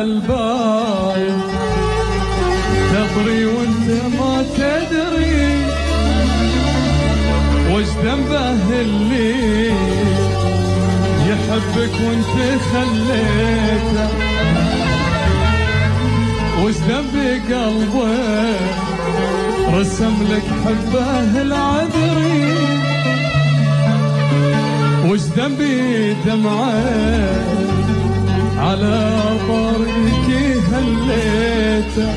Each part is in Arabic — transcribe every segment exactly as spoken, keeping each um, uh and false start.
على البال تطري وانت ما تدري وش ذنبه اللي يحبك وانت خليته، وش ذنب قلبه رسم لك حبه العذري، وش ذنبي دمعه على طريقي هليته،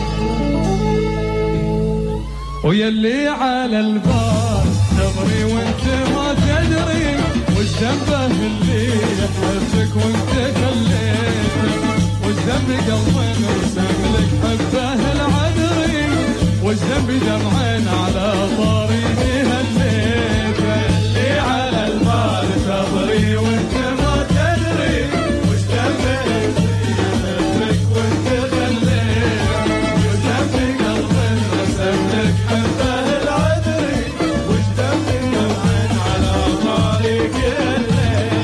ويلي على البال تبري وانت ما تدري وش ذنبه اللي يحبك وانت خليته، وش ذنب قلبي رسم لك حبه العذري، وش ذنبي دمعين على طريقي هليته، اللي على البال تبري وانت ما تدري وش ذنبه اللي يحبك وانت خليته، وش ذنب قلبي رسم لك حبه العذري، وش ذنبي دمعين على طريقي هليته.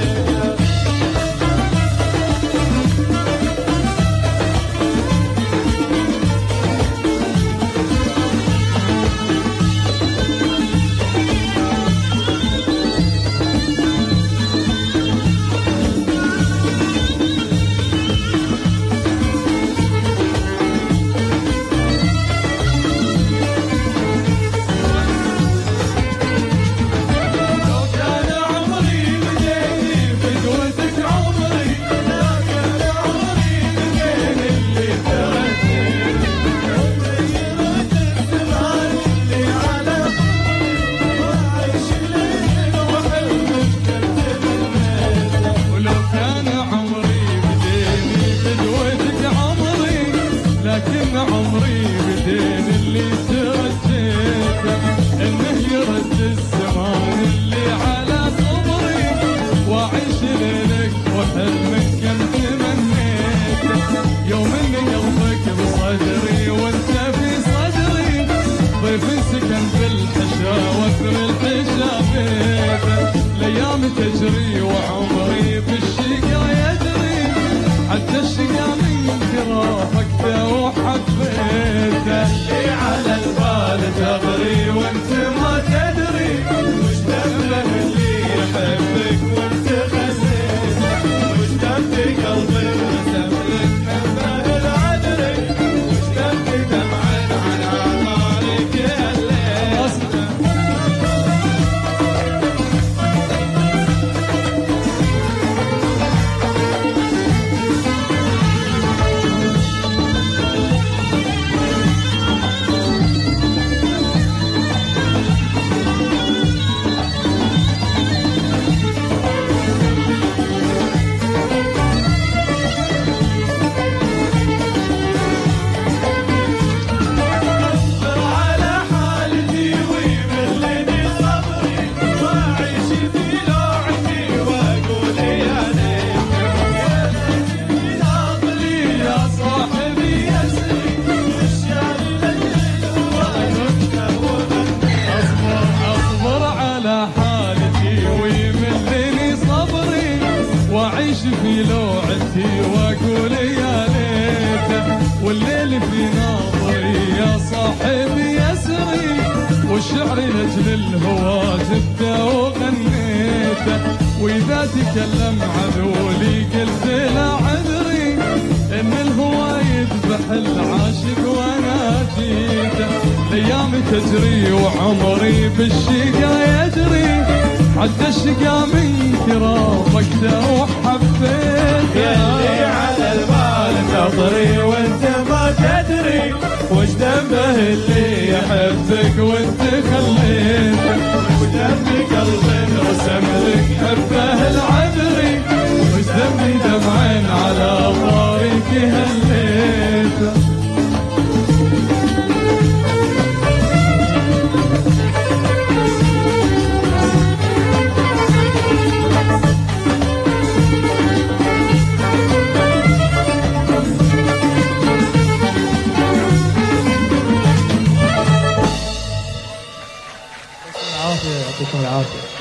لكن عمري بدين اللي ترجيته انه يرد الزمان اللي على صبري، واعيش ليلك وحلمك كم تمنيته، يوم اني قلبك بصدري وانت في صدري، ضيف سكن بالحشا واثر الحشا بيته، الايام تجري وعمري بالشقا يجري، حتى الشقا من كرافك وحبيته، اللي على البال تغري وانت ما تدري وش ذنبه اللي يحبك وانت خليته، وش ذنب قلبي رسم لك حبه العذري، وش ذنب دمعين على طريقي هليته. واعيش في لوعتي واقول يا ليته، والليل في ناظري يا صاحبي يسري، والشعر لاجل الهوى جبته وغنيته، واذا تكلم عذولي قلت له عذري، ان الهوى يذبح العاشق وانا جيته، الايام تجري وعمري بالشقا يجري، حتى الشقا من كرامك وحبيته، اللي على البال تطري وانت ما تدري وش ذنبه اللي يحبك وانت خليته، وش ذنب قلبي رسم لك حبه العذري، وش ذنبي دمعين على طريقي هليته. يعطيكم العافية.